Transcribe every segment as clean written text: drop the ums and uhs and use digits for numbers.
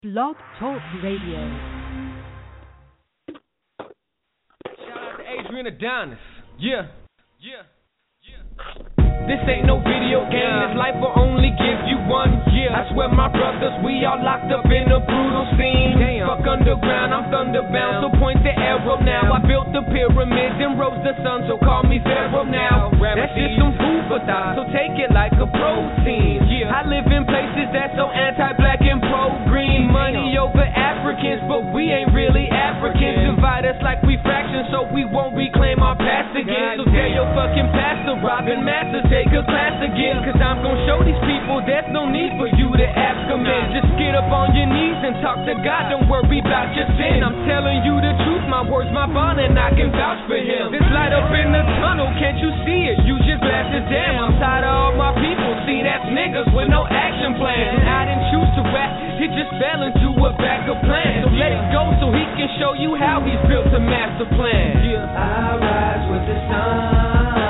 Blog Talk Radio. Shout out to Adrian Adonis. Yeah. This ain't no video game. This life will only give you one year. I swear, my brothers, we all locked up in a brutal scene. Damn. Fuck underground, I'm thunderbound. So point the arrow now. I built the pyramids and rose the sun, so call me Pharaoh now. That's just some food for thought, so take it like a protein. Yeah. I live in places that's so anti-black and pro-green. Money over Africans, but we ain't really Africans. Divide us like we fractions, so we won't reclaim our past again. So tell your fucking pastor, Robin Master, take a class again. Cause I'm gon' show these people there's no need for you to ask them in. Just get up on your knees and talk to God, don't worry about your sin. I'm telling you the truth, my words, my bond, and I can vouch for him. This light up in the tunnel, can't you see it? Use your glasses, damn, I'm tired of all my people. See, that's niggas with no action plan. And I didn't choose to rap, it just fell into a backup plan. So let it go so he can show you how he's built a master plan. I rise with the sun.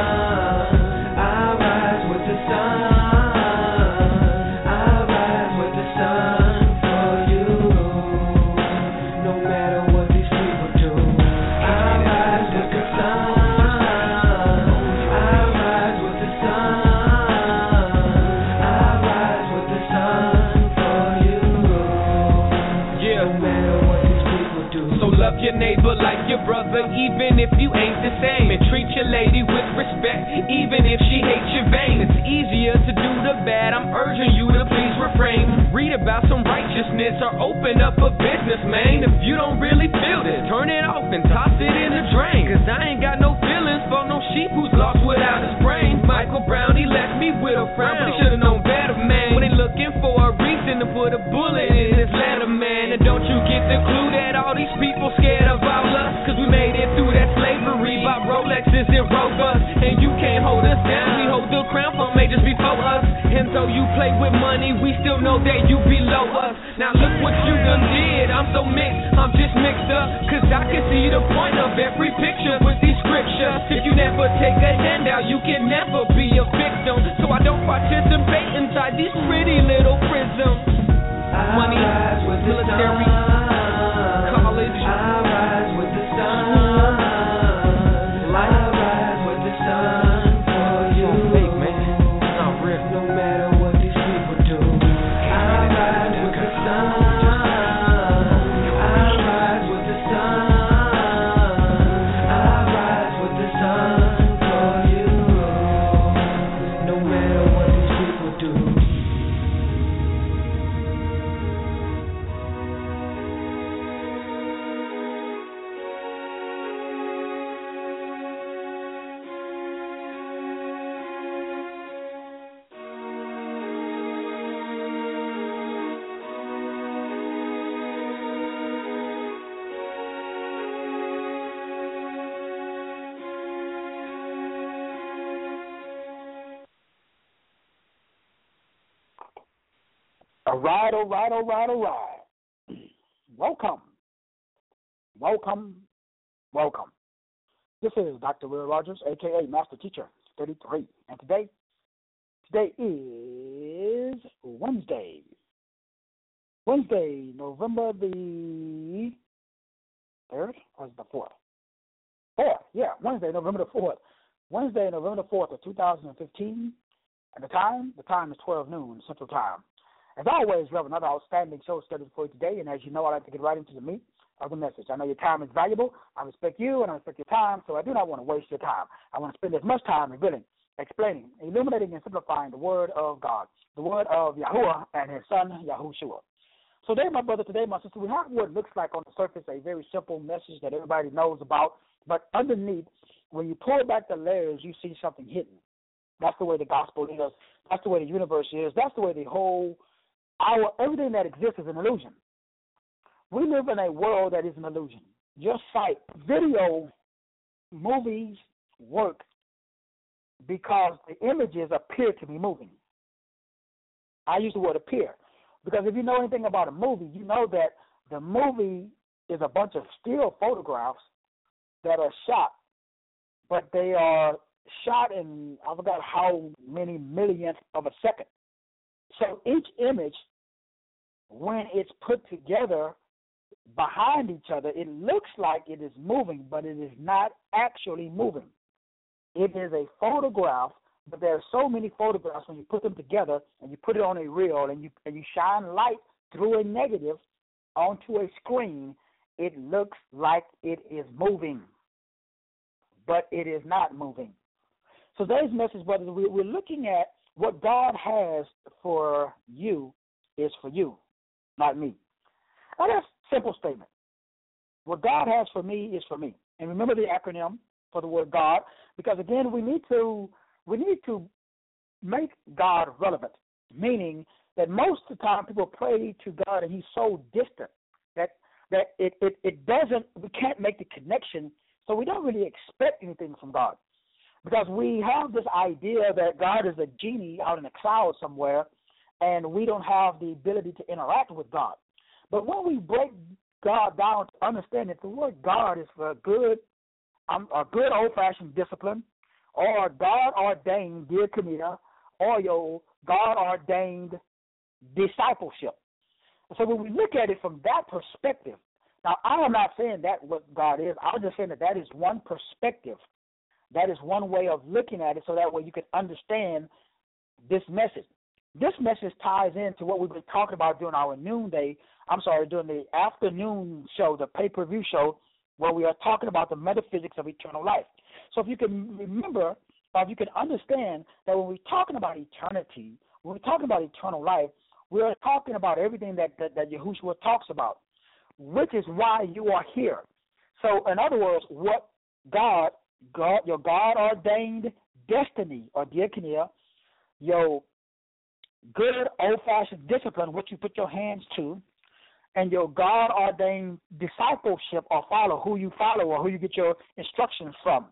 Your neighbor like your brother, even if you ain't the same. And treat your lady with respect, even if she hates your vein. It's easier to do the bad, I'm urging you to please refrain. Read about some righteousness or open up a business, man. If you don't really feel this, turn it off and toss it in the drain. Cause I ain't got no feelings for no sheep who's lost without his brain. Michael Brown, he left me with a frown, but he should've known better, man. When they looking for a reason to put a bullet in his letter, man. And don't you get the clue that all these people scared of all us? Cause we made it through that slavery, bought Rolexes and Rovers, and you can't hold us down. We hold the crown for majors before us, and though you play with money, we still know that you below us. Now look what you done did, I'm so mixed, I'm just mixed up. Cause I can see the point of every picture with these scriptures. If you never take a handout, you can never be a victim. So I don't participate inside these pretty little prisms. Money, military, college, I rise with the sun. I rise with the sun for you. Fake, man. It's not real. No matter what these people do, I rise with the sun. I rise with the sun. I rise with the sun for you. No matter what these people do. All right. Welcome. This is Dr. Will Rogers, a.k.a. Master Teacher 33. And today is Wednesday, November the 3rd, or is it the 4th? 4th, yeah, Wednesday, November the 4th. Wednesday, November the 4th of 2015. And the time is 12 noon Central Time. As always, we have another outstanding show scheduled for you today, and as you know, I like to get right into the meat of the message. I know your time is valuable. I respect you, and I respect your time, so I do not want to waste your time. I want to spend as much time revealing, explaining, illuminating, and simplifying the Word of God, the Word of Yahuwah and His Son, Yahushua. So today, my brother, today, my sister, we have what looks like on the surface a very simple message that everybody knows about, but underneath, when you pull back the layers, you see something hidden. That's the way the gospel is. That's the way the universe is. That's the way the whole everything that exists is an illusion. We live in a world that is an illusion. Just sight, video, movies work because the images appear to be moving. I use the word appear because if you know anything about a movie, you know that the movie is a bunch of still photographs that are shot, but they are shot in, I forgot how many millionths of a second. So each image when it's put together behind each other, it looks like it is moving, but it is not actually moving. It is a photograph, but there are so many photographs when you put them together and you put it on a reel and you shine light through a negative onto a screen, it looks like it is moving, but it is not moving. So today's message, brothers, we're looking at what God has for you is for you, not me. Now, that's a simple statement. What God has for me is for me. And remember the acronym for the word God, because, again, we need to make God relevant, meaning that most of the time people pray to God and he's so distant that it doesn't, we can't make the connection, so we don't really expect anything from God. Because we have this idea that God is a genie out in a cloud somewhere, and we don't have the ability to interact with God. But when we break God down to understand that the word God is for a good old-fashioned discipline, or God-ordained diakonia, or your God-ordained discipleship. So when we look at it from that perspective, now I am not saying that what God is. I'm just saying that is one perspective. That is one way of looking at it, so that way you can understand this message. This message ties into what we've been talking about during during the afternoon show, the pay-per-view show, where we are talking about the metaphysics of eternal life. So if you can remember, or if you can understand that when we're talking about eternity, when we're talking about eternal life, we are talking about everything that Yahushua talks about, which is why you are here. So in other words, what your God-ordained destiny or diakonia, your good old-fashioned discipline, what you put your hands to, and your God-ordained discipleship or who you follow or who you get your instructions from.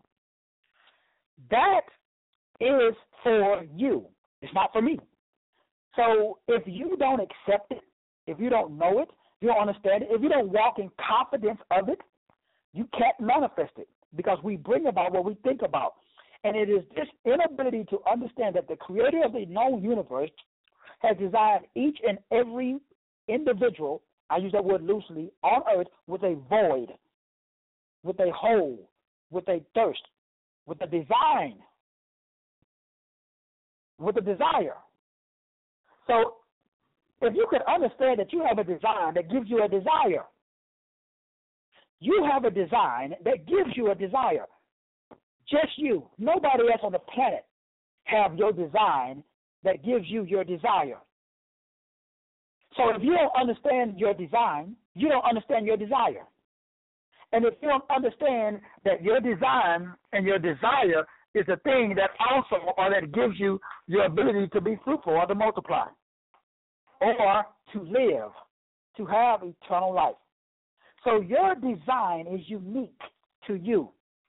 That is for you. It's not for me. So if you don't accept it, if you don't know it, you don't understand it, if you don't walk in confidence of it, you can't manifest it, because we bring about what we think about. And it is this inability to understand that the creator of the known universe has designed each and every individual, I use that word loosely, on earth with a void, with a hole, with a thirst, with a design, with a desire. So if you can understand that you have a design that gives you a desire, you have a design that gives you a desire. Just you. Nobody else on the planet have your design that gives you your desire. So if you don't understand your design, you don't understand your desire. And if you don't understand that your design and your desire is a thing that also, or that gives you your ability to be fruitful or to multiply, or to live, to have eternal life. So your design is unique to you.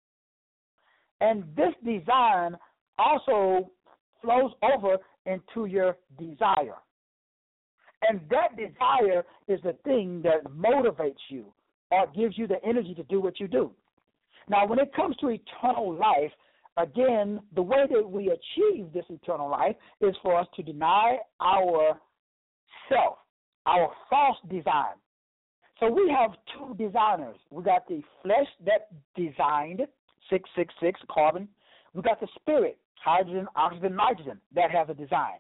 And this design also flows over into your desire. And that desire is the thing that motivates you or gives you the energy to do what you do. Now, when it comes to eternal life, again, the way that we achieve this eternal life is for us to deny our self, our false design. So we have two designers. We got the flesh that designed 666 carbon. We got the spirit, hydrogen, oxygen, nitrogen, that has a design.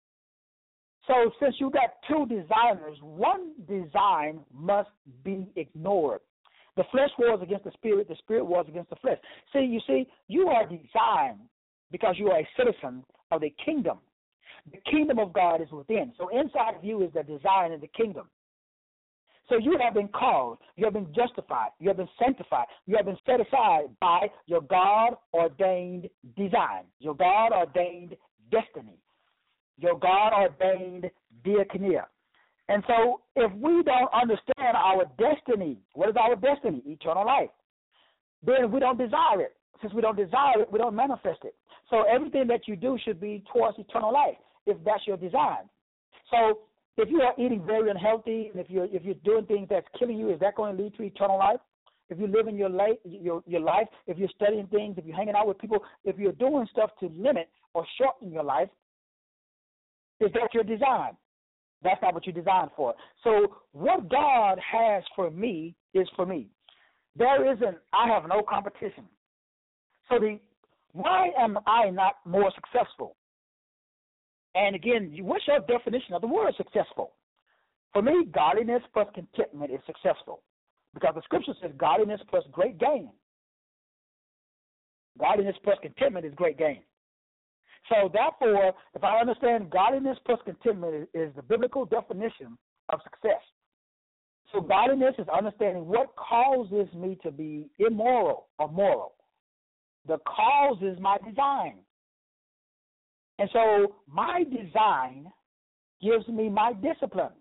So since you got two designers, one design must be ignored. The flesh wars against the spirit wars against the flesh. See, you are designed because you are a citizen of the kingdom. The kingdom of God is within. So inside of you is the design of the kingdom. So you have been called, you have been justified, you have been sanctified, you have been set aside by your God-ordained design, your God-ordained destiny, your God-ordained diakonia. And so if we don't understand our destiny, what is our destiny? Eternal life. Then we don't desire it. Since we don't desire it, we don't manifest it. So everything that you do should be towards eternal life, if that's your design. So if you are eating very unhealthy, and if you're doing things that's killing you, is that going to lead to eternal life? If you're living your life, if you're studying things, if you're hanging out with people, if you're doing stuff to limit or shorten your life, is that your design? That's not what you designed for. So what God has for me is for me. I have no competition. So why am I not more successful? And again, what's your definition of the word successful? For me, godliness plus contentment is successful. Because the scripture says godliness plus great gain. Godliness plus contentment is great gain. So therefore, if I understand godliness plus contentment is the biblical definition of success. So godliness is understanding what causes me to be immoral or moral. The cause is my design. And so my design gives me my discipline.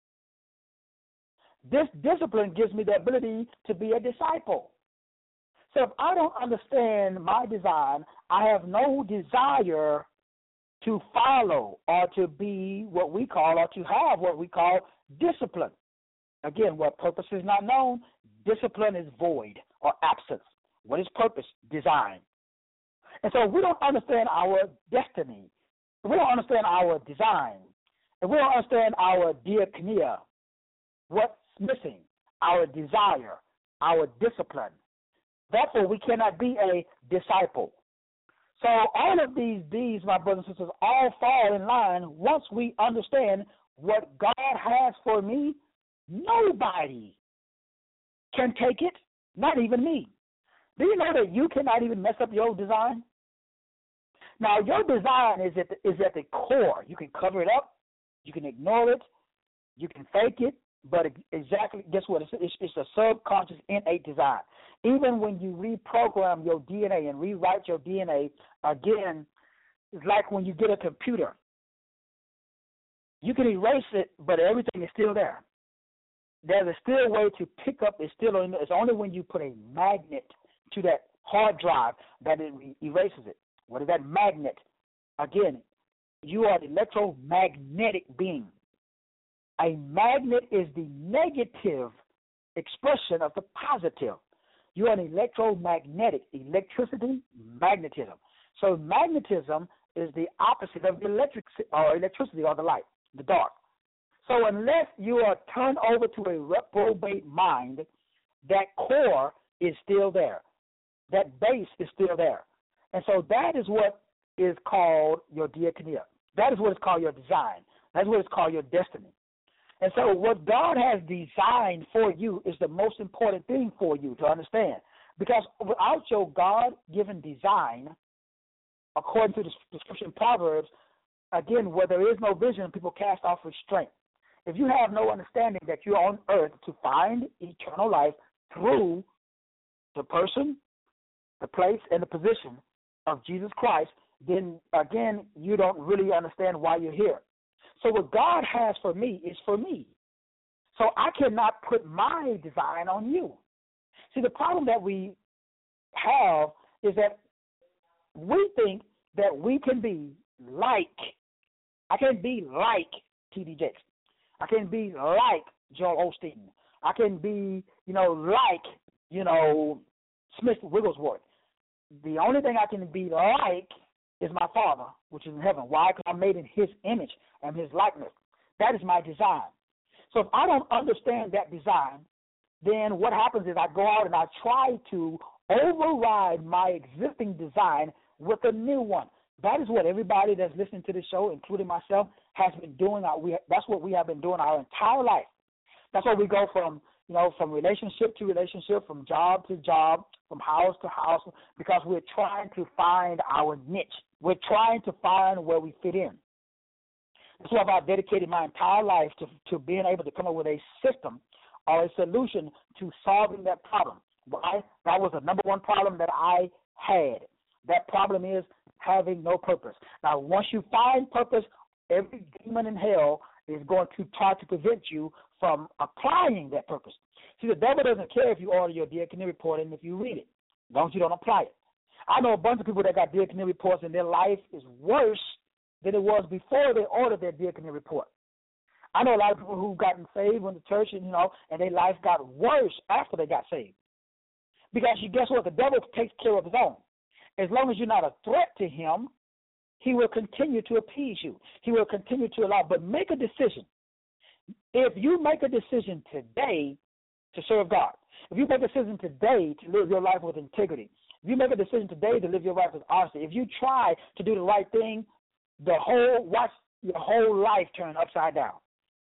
This discipline gives me the ability to be a disciple. So if I don't understand my design, I have no desire to follow or to be what we call, or to have what we call discipline. Again, where purpose is not known, discipline is void or absence. What is purpose? Design. And so we don't understand our destiny. We don't understand our design. And we don't understand our diakonia, what's missing, our desire, our discipline. Therefore, we cannot be a disciple. So all of these, my brothers and sisters, all fall in line once we understand what God has for me. Nobody can take it, not even me. Do you know that you cannot even mess up your design? Now, your design is at the core. You can cover it up. You can ignore it. You can fake it. But exactly, guess what? It's a subconscious innate design. Even when you reprogram your DNA and rewrite your DNA, again, it's like when you get a computer. You can erase it, but everything is still there. There's a still way to pick up. It's only when you put a magnet to that hard drive that it erases it. What is that magnet? Again, you are an electromagnetic being. A magnet is the negative expression of the positive. You are an electromagnetic, electricity, magnetism. So magnetism is the opposite of electricity or the light, the dark. So unless you are turned over to a reprobate mind, that core is still there. That base is still there. And so that is what is called your diakonia. That is what is called your design. That's what is called your destiny. And so what God has designed for you is the most important thing for you to understand. Because without your God-given design, according to the description in Proverbs, again, where there is no vision, people cast off restraint. If you have no understanding that you're on earth to find eternal life through the person, the place, and the position of Jesus Christ, then, again, you don't really understand why you're here. So what God has for me is for me. So I cannot put my design on you. See, the problem that we have is that we think that we can be like, I can be like T.D. Jakes. I can be like Joel Osteen. I can be, like, Smith Wigglesworth. The only thing I can be like is my Father, which is in heaven. Why? Because I'm made in His image and His likeness. That is my design. So if I don't understand that design, then what happens is I go out and I try to override my existing design with a new one. That is what everybody that's listening to this show, including myself, has been doing. That's what we have been doing our entire life. That's why we go from relationship to relationship, from job to job, from house to house, because we're trying to find our niche. We're trying to find where we fit in. That's why I've dedicated my entire life to being able to come up with a system or a solution to solving that problem. Why? That was the number one problem that I had. That problem is having no purpose. Now, once you find purpose, every demon in hell is going to try to prevent you from applying that purpose. See, the devil doesn't care if you order your diakonia report and if you read it, as long as you don't apply it. I know a bunch of people that got diakonia reports and their life is worse than it was before they ordered their diakonia report. I know a lot of people who've gotten saved, went to church, and their life got worse after they got saved. Because guess what? The devil takes care of his own. As long as you're not a threat to him, he will continue to appease you. He will continue to allow. But make a decision. If you make a decision today to serve God, if you make a decision today to live your life with integrity, if you make a decision today to live your life with honesty, if you try to do the right thing, watch your whole life turn upside down.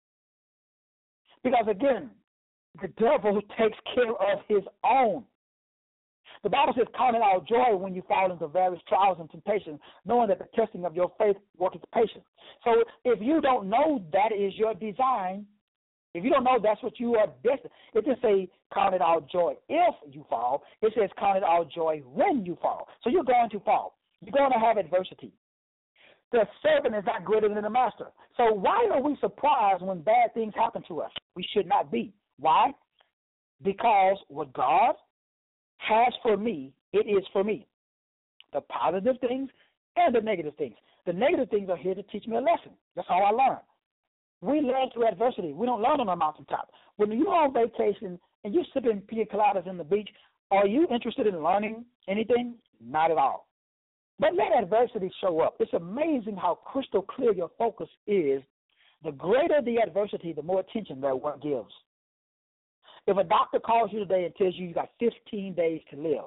Because again, the devil takes care of his own. The Bible says, count it all joy when you fall into various trials and temptations, knowing that the testing of your faith worketh patience. So if you don't know that is your design, if you don't know that's what you are destined, it doesn't say count it all joy if you fall. It says count it all joy when you fall. So you're going to fall. You're going to have adversity. The servant is not greater than the master. So why are we surprised when bad things happen to us? We should not be. Why? Because what God has for me, it is for me. The positive things and the negative things. The negative things are here to teach me a lesson. That's how I learn. We learn through adversity. We don't learn on a mountaintop. When you're on vacation and you're sipping pina coladas in the beach, are you interested in learning anything? Not at all. But let adversity show up. It's amazing how crystal clear your focus is. The greater the adversity, the more attention that one gives. If a doctor calls you today and tells you got 15 days to live,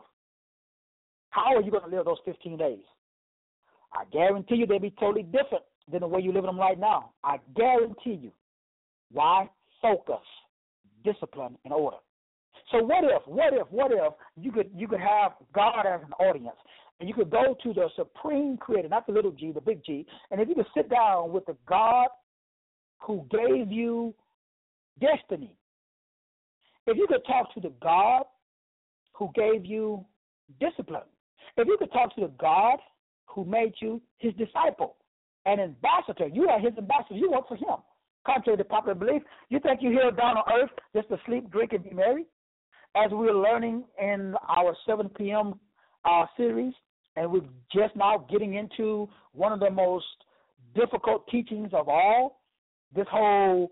how are you going to live those 15 days? I guarantee you they'll be totally different than the way you're living them right now. I guarantee you. Why? Focus, discipline, and order. So what if you could have God as an audience, and you could go to the supreme creator, not the little g, the big G, and if you could sit down with the God who gave you destiny, if you could talk to the God who gave you discipline, if you could talk to the God who made you his disciple, an ambassador, you are his ambassador, you work for him. Contrary to popular belief, you think you're here down on earth just to sleep, drink, and be merry? As we're learning in our 7 p.m. Series, and we're just now getting into one of the most difficult teachings of all, this whole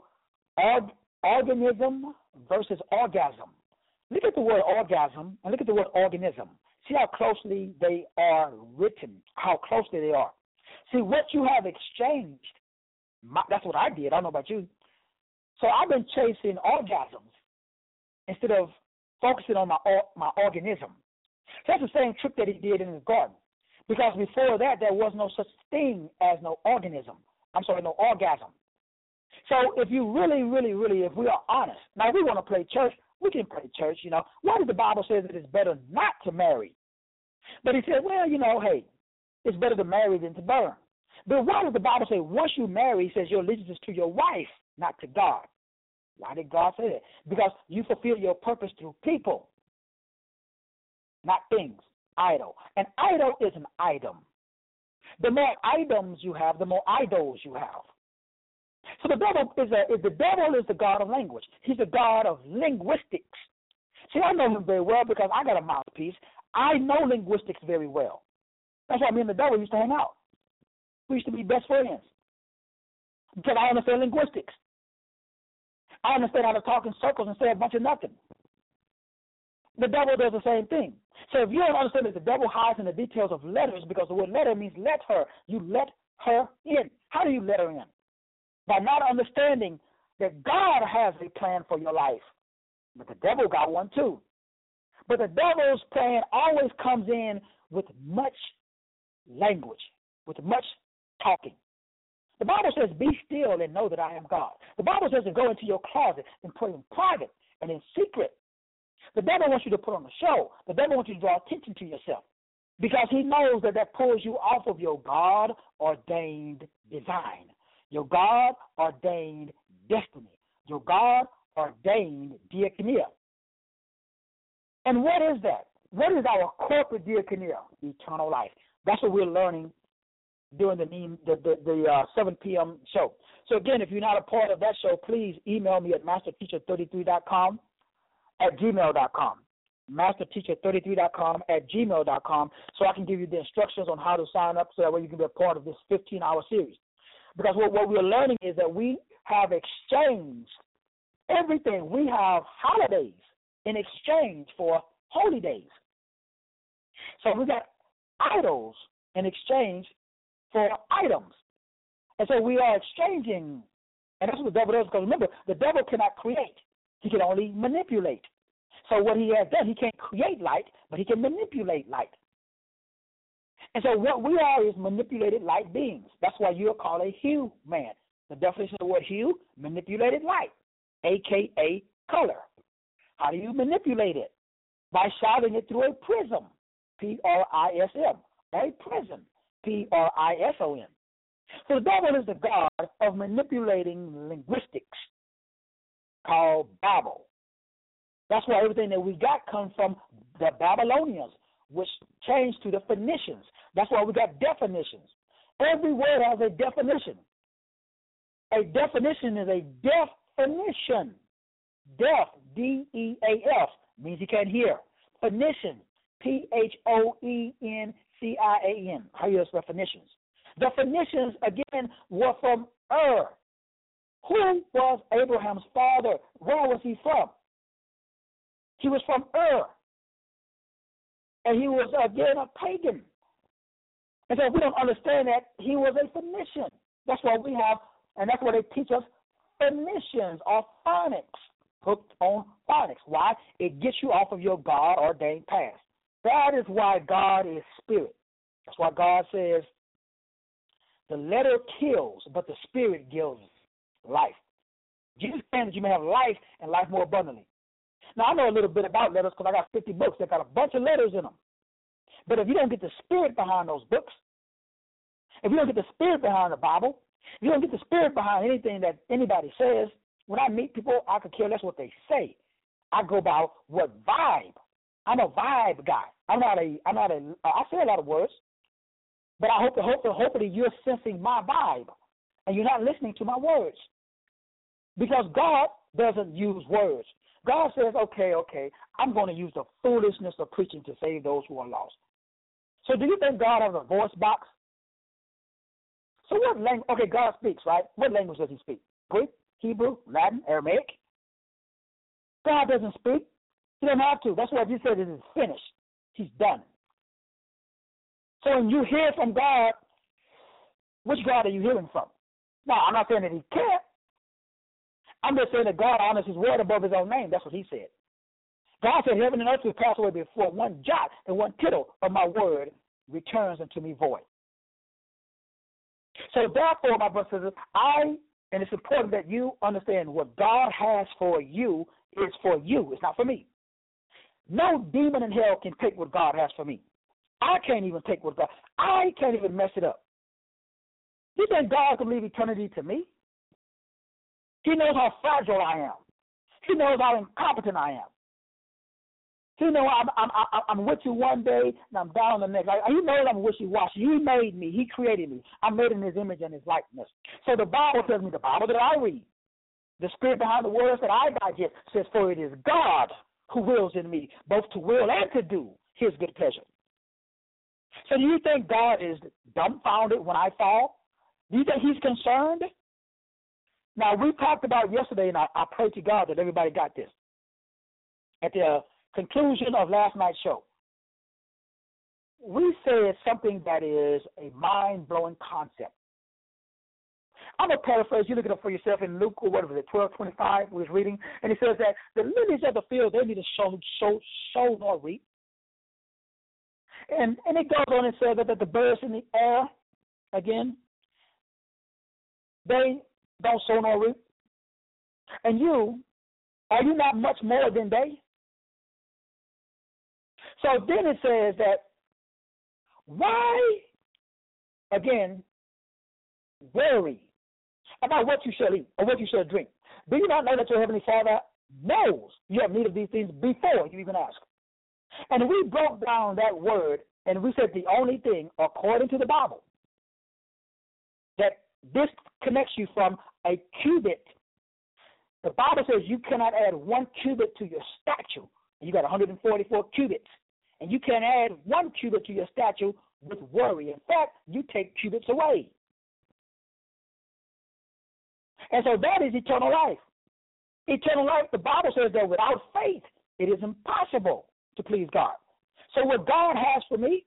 organism versus orgasm. Look at the word orgasm and look at the word organism. See how closely they are written, how closely they are. See, what you have exchanged, that's what I did. I don't know about you. So I've been chasing orgasms instead of focusing on my organism. So that's the same trick that he did in the garden. Because before that, there was no such thing as no orgasm. So if you really, if we are honest, now if we want to play church, we can play church, Why did the Bible say that it's better not to marry? But he said, well, hey, it's better to marry than to burn. But why does the Bible say once you marry, it says your allegiance is to your wife, not to God? Why did God say that? Because you fulfill your purpose through people, not things, idol. An idol is an item. The more items you have, the more idols you have. So the devil is the God of language. He's the God of linguistics. See, I know him very well because I got a mouthpiece. I know linguistics very well. That's why me and the devil used to hang out. We used to be best friends because I understand linguistics. I understand how to talk in circles and say a bunch of nothing. The devil does the same thing. So if you don't understand that the devil hides in the details of letters, because the word letter means let her, you let her in. How do you let her in? By not understanding that God has a plan for your life. But the devil got one too. But the devil's plan always comes in with much language, with much talking. The Bible says, be still and know that I am God. The Bible says to go into your closet and pray in private and in secret. The devil wants you to put on a show. The devil wants you to draw attention to yourself because he knows that pulls you off of your God-ordained design, your God-ordained destiny, your God-ordained diakonia. And what is that? What is our corporate diakonia? Eternal life. That's what we're learning during the 7 p.m. show. So, again, if you're not a part of that show, please email me at masterteacher33.com at gmail.com. masterteacher33.com at gmail.com so I can give you the instructions on how to sign up so that way you can be a part of this 15-hour series. Because what we're learning is that we have exchanged everything. We have holidays in exchange for holy days. So we got idols in exchange for items. And so we are exchanging And that's what the devil does, because remember, the devil cannot create. He can only manipulate. So what he has done, he can't create light, but he can manipulate light. And so what we are is manipulated light beings. That's why you're called a hue man. The definition of the word hue, manipulated light, a.k.a. color. How do you manipulate it? By shouting it through a prism, P-R-I-S-M, a prism, P-R-I-S-O-N. So the devil is the god of manipulating linguistics, called Babel. That's why everything that we got comes from the Babylonians, which changed to the Phoenicians. That's why we got definitions. Every word has a definition. A definition is a definition. Deaf, D-E-A-F, means you can't hear. Phoenician, P-H-O-E-N-C-I-A-N. How you spell Phoenicians? The Phoenicians, again, were from Ur. Who was Abraham's father? Where was he from? He was from Ur. And he was, again, a pagan. And so if we don't understand that, he was a Phoenician. That's why we have, and that's why they teach us Phoenicians or phonics, hooked on phonics. Why? It gets you off of your God-ordained path. That is why God is spirit. That's why God says, the letter kills, but the spirit gives life. Jesus came that you may have life and life more abundantly. Now, I know a little bit about letters because I got 50 books that got a bunch of letters in them. But if you don't get the spirit behind those books, if you don't get the spirit behind the Bible, if you don't get the spirit behind anything that anybody says, when I meet people, I could care less what they say. I go by what vibe. I'm a vibe guy. I say a lot of words, but I hopefully you're sensing my vibe and you're not listening to my words. Because God doesn't use words. God says, okay, I'm going to use the foolishness of preaching to save those who are lost. So do you think God has a voice box? So what language? Okay, God speaks, right? What language does he speak? Greek, Hebrew, Latin, Aramaic? God doesn't speak. He doesn't have to. That's why he said it is finished. He's done. So when you hear from God, which God are you hearing from? Now, I'm not saying that he can't. I'm just saying that God honors his word above his own name. That's what he said. God said, heaven and earth will pass away before one jot and one tittle of my word returns unto me void. So therefore, my brothers and sisters, and it's important that you understand what God has for you is for you. It's not for me. No demon in hell can take what God has for me. I can't even take what God, I can't even mess it up. You think God can leave eternity to me? He knows how fragile I am. He knows how incompetent I am. He knows I'm with you one day and I'm down the next. He knows I'm wishy-washy. He made me. He created me. I'm made in his image and his likeness. So the Bible tells me, the Bible that I read, the spirit behind the words that I digest says, for it is God who wills in me, both to will and to do his good pleasure. So do you think God is dumbfounded when I fall? Do you think he's concerned? Now, we talked about yesterday, and I pray to God that everybody got this. At the conclusion of last night's show, we said something that is a mind-blowing concept. I'm going to paraphrase. You look it up for yourself in Luke, or whatever it is, 12:25, we was reading, and it says that the lilies of the field, they neither sow nor reap. And it goes on and says that the birds in the air, again, they don't sow nor reap. And are you not much more than they? So then it says that, why, again, worry about what you shall eat or what you shall drink? Do you not know that your Heavenly Father knows you have need of these things before you even ask? And we broke down that word, and we said the only thing, according to the Bible, that this connects you from a cubit. The Bible says you cannot add 1 cubit to your stature. You got 144 cubits. And you can't add 1 cubit to your stature with worry. In fact, you take cubits away. And so that is eternal life. Eternal life, the Bible says that without faith, it is impossible to please God. So what God has for me,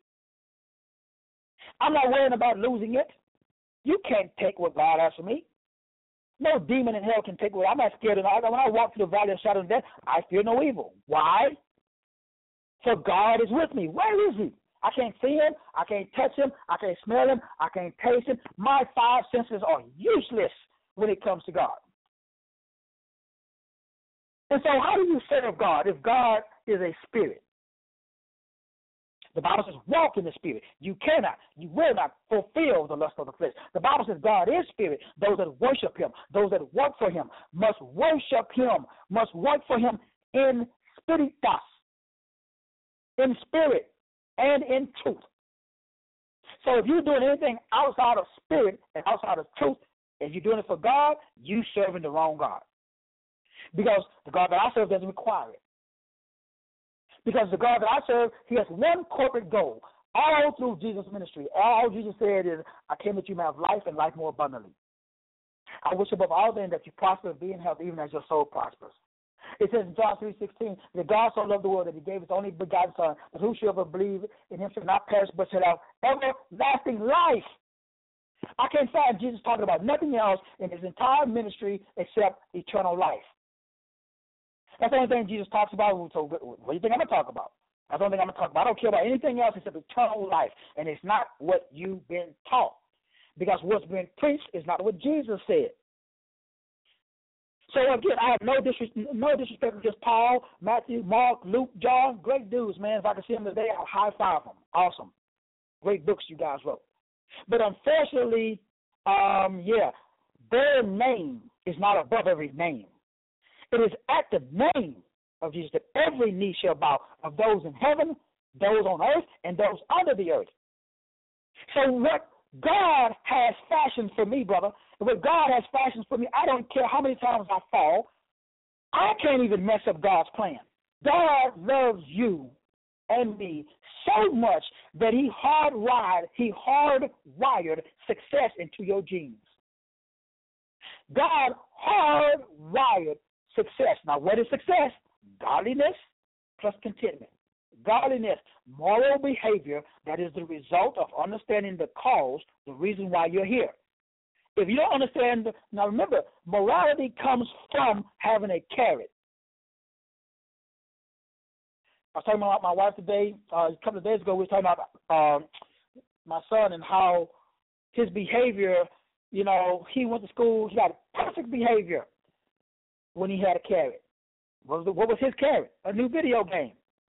I'm not worrying about losing it. You can't take what God has for me. No demon in hell can take away. I'm not scared of it. When I walk through the valley of shadow of death, I fear no evil. Why? For God is with me. Where is he? I can't see him. I can't touch him. I can't smell him. I can't taste him. My five senses are useless when it comes to God. And so how do you serve God if God is a spirit? The Bible says, walk in the spirit. You cannot, you will not fulfill the lust of the flesh. The Bible says God is spirit. Those that worship him, those that work for him, must worship him, must work for him in spiritus, in spirit and in truth. So if you're doing anything outside of spirit and outside of truth, if you're doing it for God, you're serving the wrong God. Because the God that I serve doesn't require it. Because the God that I serve, he has one corporate goal. All through Jesus' ministry, all Jesus said is, I came that you may have life and life more abundantly. I wish above all things that you prosper and be in health, even as your soul prospers. It says in John 3:16, that God so loved the world that he gave his only begotten Son, that whosoever believe in him shall not perish but shall have everlasting life. I can't find Jesus talking about nothing else in his entire ministry except eternal life. That's the only thing Jesus talks about. So what do you think I'm going to talk about? That's the only thing I'm going to talk about. I don't care about anything else except eternal life. And it's not what you've been taught. Because what's been preached is not what Jesus said. So again, I have no disrespect against Paul, Matthew, Mark, Luke, John. Great dudes, man. If I could see them today, I'll high five them. Awesome. Great books you guys wrote. But unfortunately, their name is not above every name. It is at the name of Jesus that every knee shall bow, of those in heaven, those on earth, and those under the earth. So what God has fashioned for me, brother, what God has fashioned for me, I don't care how many times I fall, I can't even mess up God's plan. God loves you and me so much that he hardwired success into your genes. God hardwired success. Now, what is success? Godliness plus contentment. Godliness, moral behavior that is the result of understanding the cause, the reason why you're here. If you don't understand, now remember, morality comes from having a carrot. I was talking about my wife today, a couple of days ago, we were talking about my son and how his behavior, he went to school, he had perfect behavior when he had a carrot. What was his carrot? A new video game.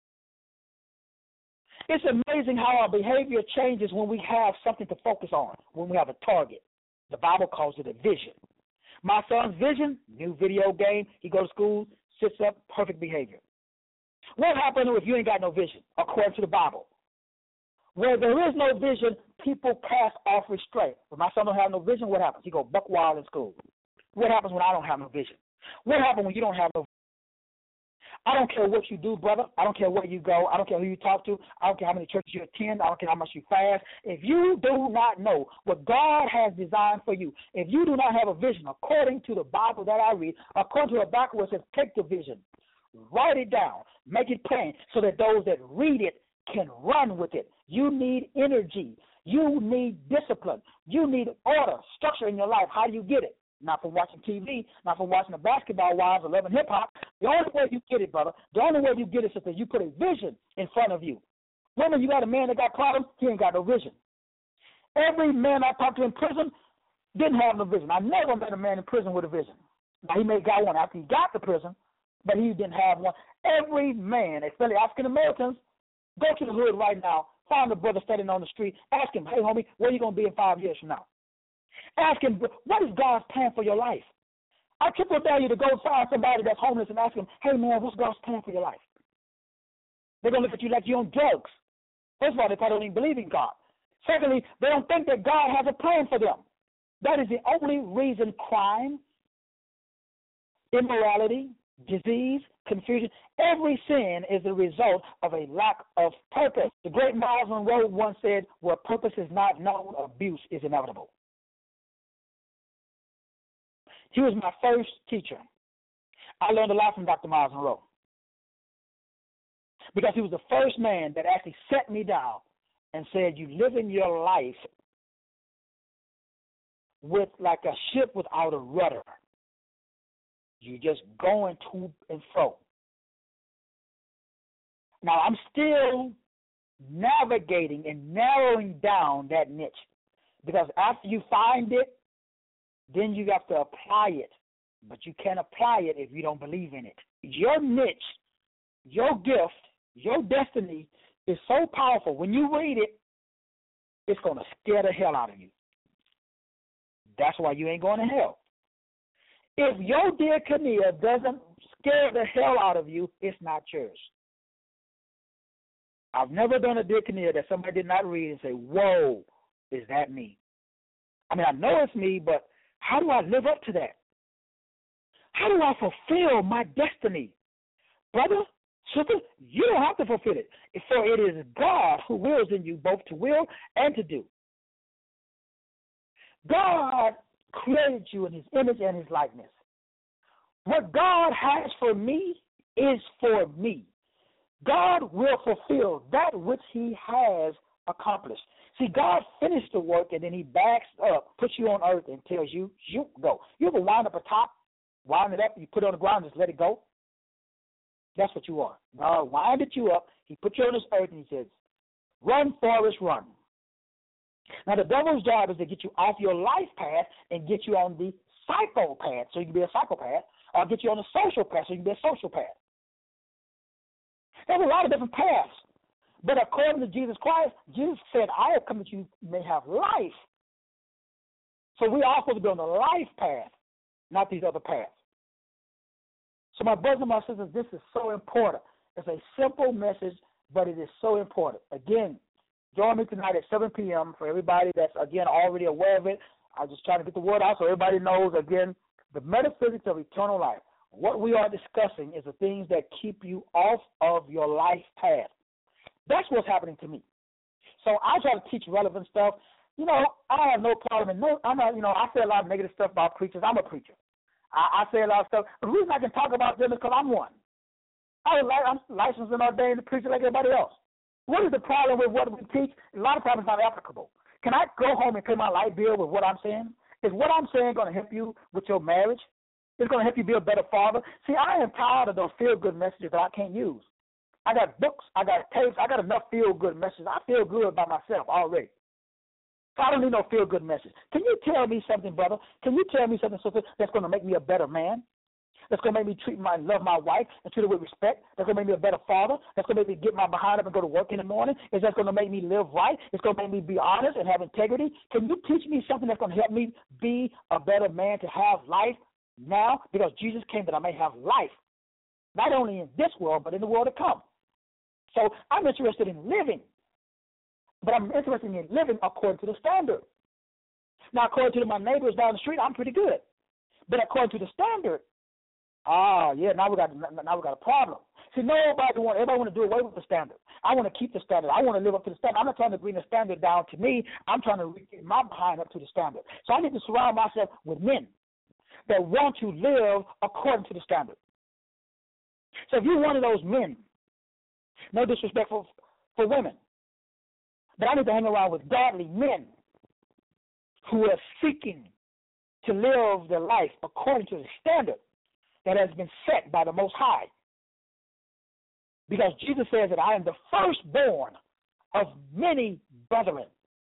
It's amazing how our behavior changes when we have something to focus on, when we have a target. The Bible calls it a vision. My son's vision, new video game, he goes to school, sits up, perfect behavior. What happens if you ain't got no vision, according to the Bible? Where there is no vision, people cast off restraint. When my son don't have no vision, what happens? He go buck wild in school. What happens when I don't have no vision? What happens when you don't have no vision? I don't care what you do, brother. I don't care where you go. I don't care who you talk to. I don't care how many churches you attend. I don't care how much you fast. If you do not know what God has designed for you, if you do not have a vision, according to the Bible that I read, according to the Bible where it says take the vision, write it down, make it plain so that those that read it can run with it. You need energy. You need discipline. You need order, structure in your life. How do you get it? Not from watching TV, not from watching the basketball wives or loving hip-hop. The only way you get it, brother, the only way you get it is that you put a vision in front of you. Women, you got a man that got problems, he ain't got no vision. Every man I talked to in prison didn't have no vision. I never met a man in prison with a vision. Now, he may have got one after he got to prison, but he didn't have one. Every man, especially African-Americans, go to the hood right now, find a brother standing on the street, ask him, hey, homie, where are you going to be in 5 years from now? Ask him, what is God's plan for your life? I triple dare you to go find somebody that's homeless and ask them, hey, man, what's God's plan for your life? They're going to look at you like you're on drugs. First of all, they probably don't even believe in God. Secondly, they don't think that God has a plan for them. That is the only reason crime, immorality, disease, confusion, every sin is the result of a lack of purpose. The great Miles Monroe once said, where purpose is not known, abuse is inevitable. He was my first teacher. I learned a lot from Dr. Miles Monroe because he was the first man that actually set me down and said, you live in your life with like a ship without a rudder. You're just going to and fro. Now, I'm still navigating and narrowing down that niche, because after you find it, then you have to apply it. But you can't apply it if you don't believe in it. Your niche, your gift, your destiny is so powerful. When you read it, it's going to scare the hell out of you. That's why you ain't going to hell. If your diaconia doesn't scare the hell out of you, it's not yours. I've never done a diaconia that somebody did not read and say, whoa, is that me? I mean, I know it's me, but how do I live up to that? How do I fulfill my destiny? Brother, sister, you don't have to fulfill it. For it is God who wills in you both to will and to do. God created you in his image and his likeness. What God has for me is for me. God will fulfill that which he has accomplished. See, God finished the work, and then he backs up, puts you on earth, and tells you, you go. You ever wind up a top, wind it up, you put it on the ground, just let it go? That's what you are. God winded you up, he put you on this earth, and he says, run, Forrest, run. Now, the devil's job is to get you off your life path and get you on the psychopath, so you can be a psychopath, or get you on the social path, so you can be a sociopath. There's a lot of different paths. But according to Jesus Christ, Jesus said, I have come that you may have life. So we are supposed to be on the life path, not these other paths. So my brothers and my sisters, this is so important. It's a simple message, but it is so important. Again, join me tonight at 7 p.m. for everybody that's, again, already aware of it. I'm just trying to get the word out so everybody knows, again, the metaphysics of eternal life. What we are discussing is the things that keep you off of your life path. That's what's happening to me. So I try to teach relevant stuff. You know, I have no problem. I'm not, I say a lot of negative stuff about preachers. I'm a preacher. I say a lot of stuff. The reason I can talk about them is because I'm one. I'm licensed and ordained preacher like everybody else. What is the problem with what we teach? A lot of times it's not applicable. Can I go home and pay my light bill with what I'm saying? Is what I'm saying going to help you with your marriage? It's going to help you be a better father? See, I am tired of those feel-good messages that I can't use. I got books, I got tapes, I got enough feel-good messages. I feel good by myself already. So I don't need no feel-good message. Can you tell me something, brother? Can you tell me something, sister, that's going to make me a better man? That's going to make me love my wife and treat her with respect? That's going to make me a better father? That's going to make me get my behind up and go to work in the morning? Is that going to make me live right? It's going to make me be honest and have integrity? Can you teach me something that's going to help me be a better man to have life now? Because Jesus came that I may have life, not only in this world, but in the world to come. So I'm interested in living, but I'm interested in living according to the standard. Now, according to my neighbors down the street, I'm pretty good. But according to the standard, now we got a problem. See, everybody want to do away with the standard. I want to keep the standard. I want to live up to the standard. I'm not trying to bring the standard down to me. I'm trying to get my behind up to the standard. So I need to surround myself with men that want to live according to the standard. So if you're one of those men, no disrespect for women, but I need to hang around with godly men who are seeking to live their life according to the standard that has been set by the Most High. Because Jesus says that I am the firstborn of many brethren.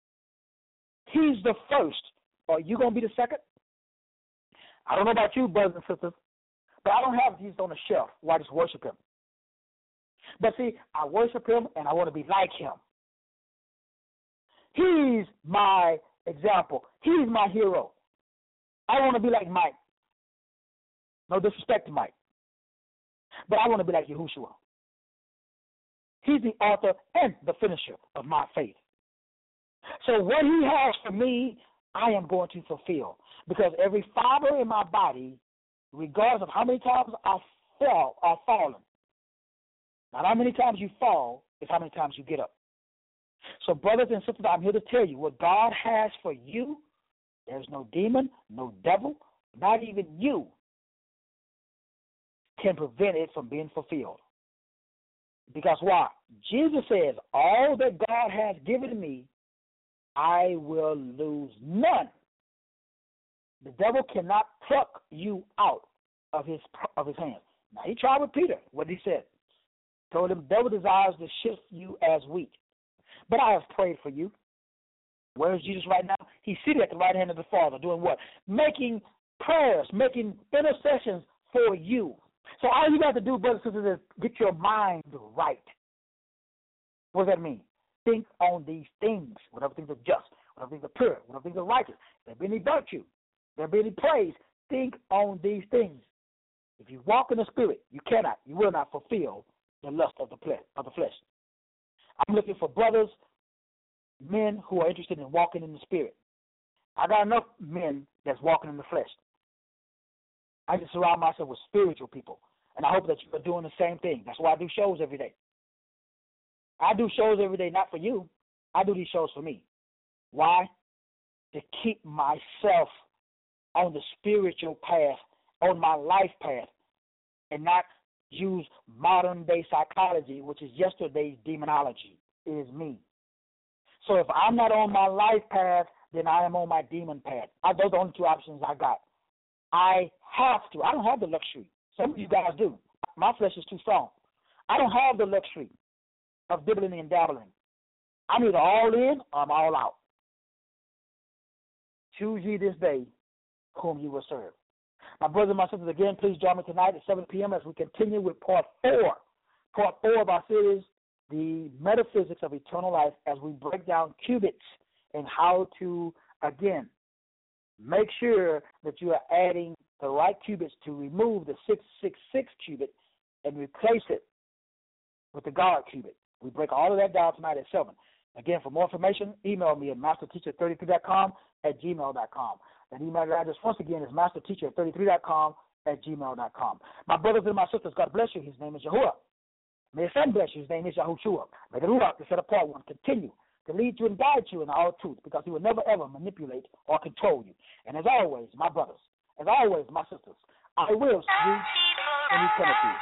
He's the first. Are you going to be the second? I don't know about you, brothers and sisters, but I don't have Jesus on the shelf where I just worship him. But see, I worship him and I want to be like him. He's my example. He's my hero. I want to be like Mike. No disrespect to Mike. But I want to be like Yahushua. He's the author and the finisher of my faith. So what he has for me, I am going to fulfill. Because every fiber in my body, regardless of how many times I fall or fallen, not how many times you fall, it's how many times you get up. So brothers and sisters, I'm here to tell you what God has for you, there's no demon, no devil, not even you can prevent it from being fulfilled. Because why? Jesus says, all that God has given me, I will lose none. The devil cannot pluck you out of his hands. Now, he tried with Peter, what he said. Told him, devil desires to shift you as wheat. But I have prayed for you. Where is Jesus right now? He's seated at the right hand of the Father, doing what? Making prayers, making intercessions for you. So all you got to do, brothers and sisters, is get your mind right. What does that mean? Think on these things, whatever things are just, whatever things are pure, whatever things are righteous, if there be any virtue, if there be any praise, think on these things. If you walk in the Spirit, you will not fulfill the lust of the flesh. I'm looking for brothers, men who are interested in walking in the Spirit. I got enough men that's walking in the flesh. I just surround myself with spiritual people, and I hope that you are doing the same thing. That's why I do shows every day. I do shows every day, not for you. I do these shows for me. Why? To keep myself on the spiritual path, on my life path, and not use modern-day psychology, which is yesterday's demonology. It is me. So if I'm not on my life path, then I am on my demon path. Those are the only two options I got. I have to. I don't have the luxury. Some of you guys do. My flesh is too strong. I don't have the luxury of dibbling and dabbling. I'm either all in or I'm all out. Choose ye this day whom you will serve. My brothers and my sisters, again, please join me tonight at 7 p.m. as we continue with part 4 of our series, The Metaphysics of Eternal Life, as we break down qubits and how to, again, make sure that you are adding the right qubits to remove the 666 qubit and replace it with the God qubit. We break all of that down tonight at 7. Again, for more information, email me at masterteacher33.com@gmail.com. That email address, once again, is masterteacher33.com@gmail.com. My brothers and my sisters, God bless you. His name is Yahuwah. May His Son bless you. His name is Yahushua. May the Ruach, the set apart one, continue to lead you and guide you in all truth, because He will never, ever manipulate or control you. And as always, my brothers, as always, my sisters, I will see you in eternity.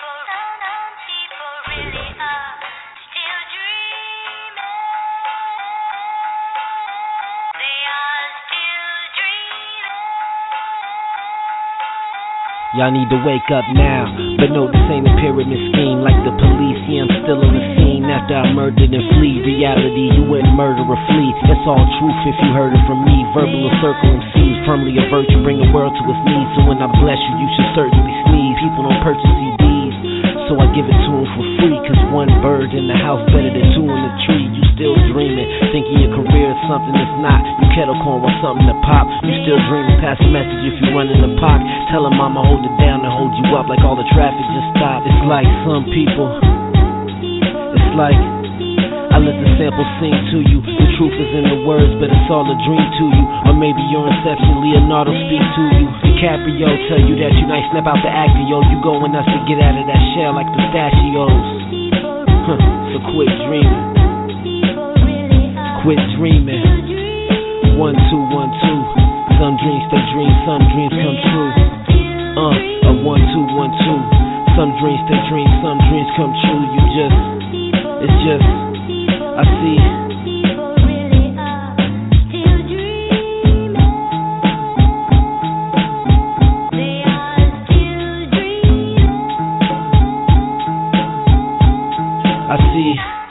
Y'all need to wake up now, but no, this ain't a pyramid scheme like the police. Yeah, I'm still on the scene after I murdered and flee. Reality, you wouldn't murder or flee. That's all truth if you heard it from me. Verbal or circle MCs, firmly a virtue, bring the world to its knees. So when I bless you, you should certainly sneeze. People don't purchase CDs, so I give it to them for free. Cause one bird in the house better than two in the tree. You still dreaming, thinking your career is something that's not. You kettle corn want something to pop. You still dreaming, pass a message if you run in the park. Tell them mama hold it down and hold you up like all the traffic just stopped. It's like some people, it's like I let the sample sing to you. The truth is in the words, but it's all a dream to you. Or maybe your inception, Leonardo speak to you. DiCaprio tell you that you nice, snap out the actio. You going nuts to get out of that shell like pistachios. So quit dreaming. Quit dreaming. 1, 2, 1, 2. Some dreams stay dreams, some dreams come true. 1, 2, 1, 2. Some dreams stay dreams, some dreams come true. It's just, I see. I see.